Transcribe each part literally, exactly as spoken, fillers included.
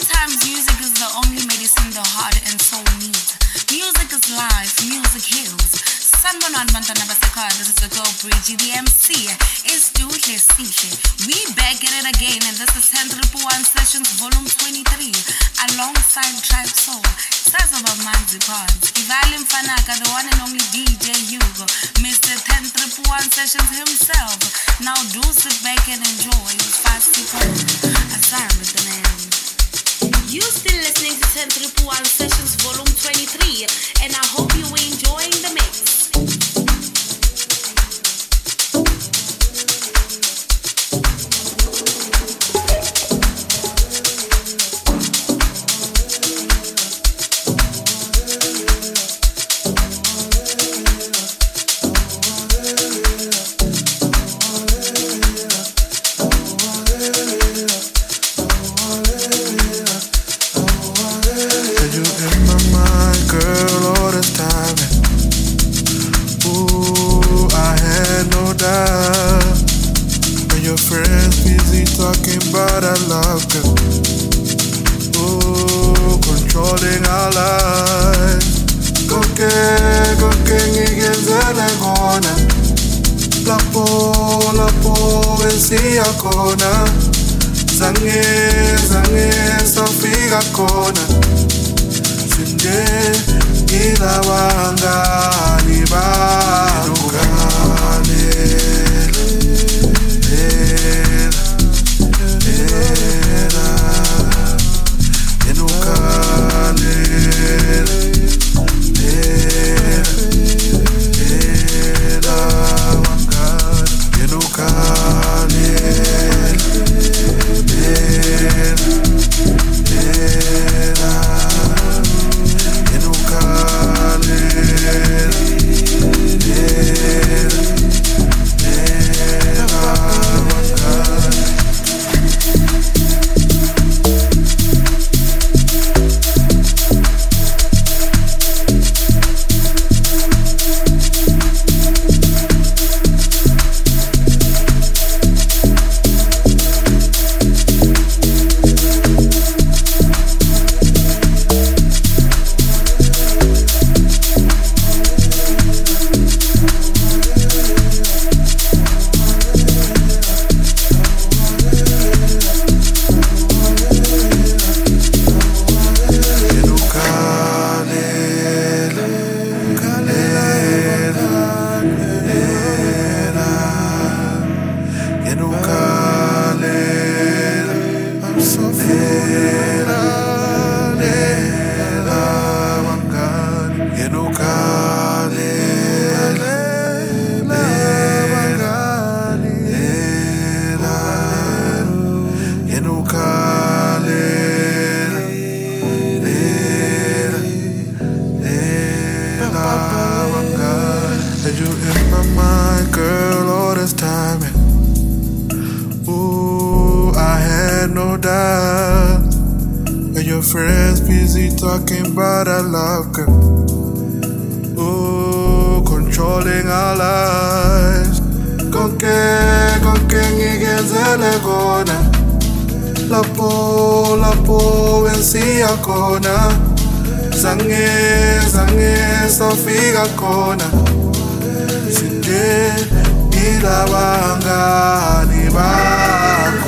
Sometimes music is the only medicine the heart and soul needs. Music is life, music heals. Sanibonani bantwana basekhaya, this is the girl Bridgie, the M C. It's Duhle Sihle. We back at it again, and this is ten one Sessions Volume twenty-three, alongside Tribe Soul. Says about Manzi Pons. Ivali Mfanaka, the one and only D J Hugo, Mister ten one Sessions himself. Now do sit back and enjoy Fast People. Aside with the name. You still listening to ten one Sessions Volume twenty-three, and I hope you were enjoying the mix. Kona zange zange sofika kona sinde ilawanga libanukane era enukane era wangane enukane talking about our love, girl. Ooh, controlling our lives. Konke, konke ngigenzele kona. Lapo, lapo, wensiya kona. Zange, zange, sofika kona. Sinde, ilawanga, nibako.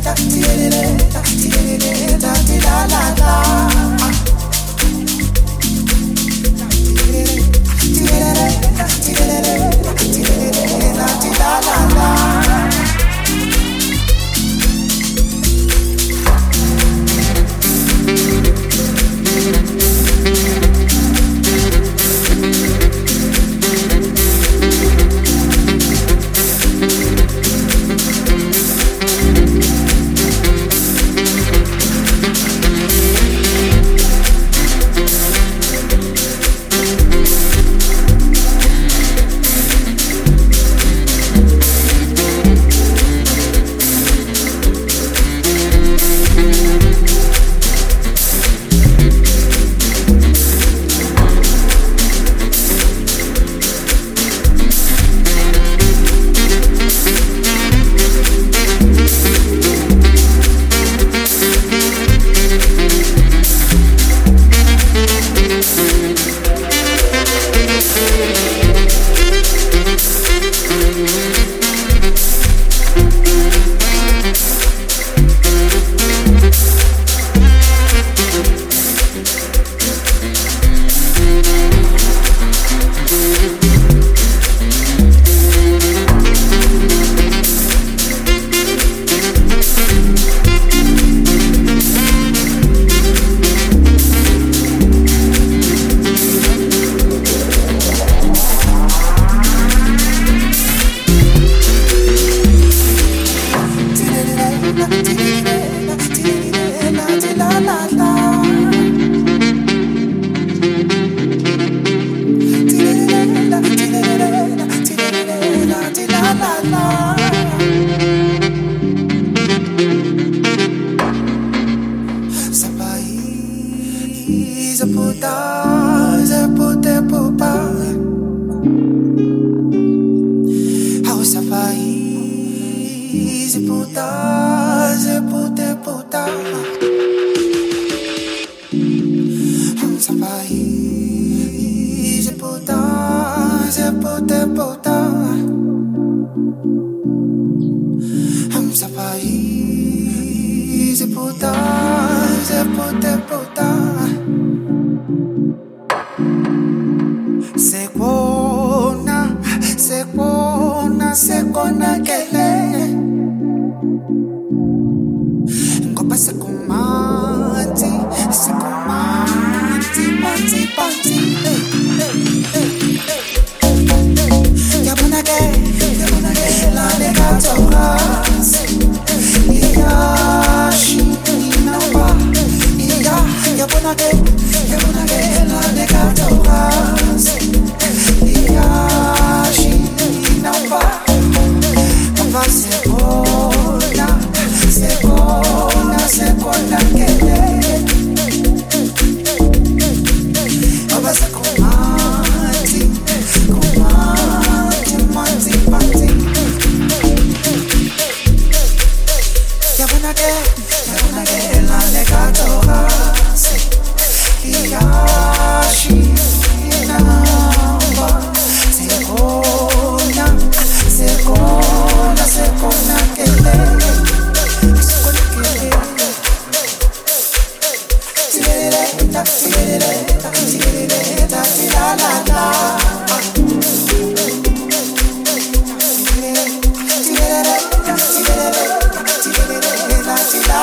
la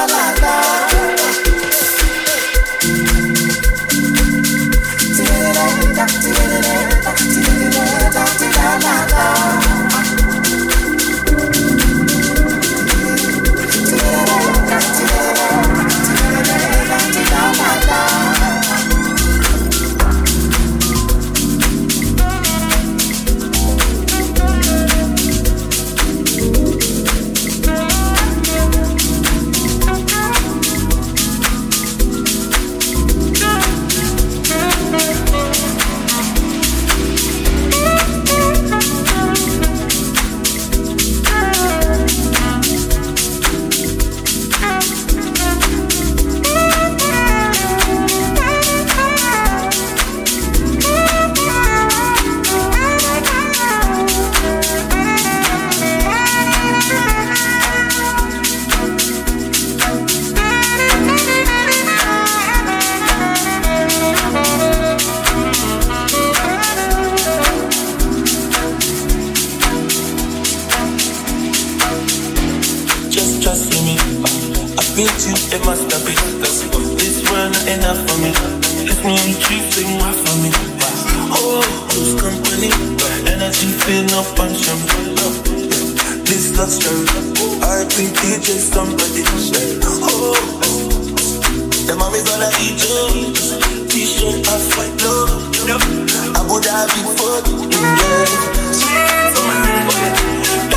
with you, it must have been. This world not enough for me. It's me and you, sing my for me. Oh, lose company, energy fill up and shine. This love story, I think D J somebody. Oh, the mommy's all I eat you. T-shirt, I fight low. I would have been for you. Yeah, so my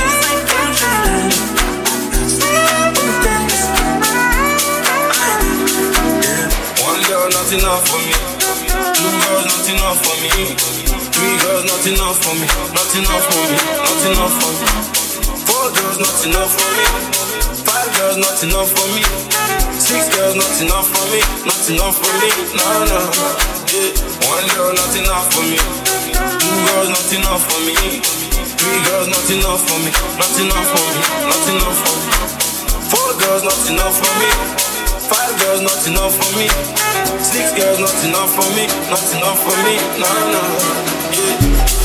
not enough for me. Two girls, not enough for me. Three girls, not enough for me. Not enough for me. Not enough for me. Four girls, not enough for me. Five girls, not enough for me. Six girls, not enough for me. Not enough for me. No, no. Yeah. One girl, not enough for me. Two girls, not enough for me. Three girls, not enough for me. Not enough for me. Not enough for me. Four girls, not enough for me. Five girls, not enough for me. Six girls, not enough for me. Not enough for me. No, no. Yeah.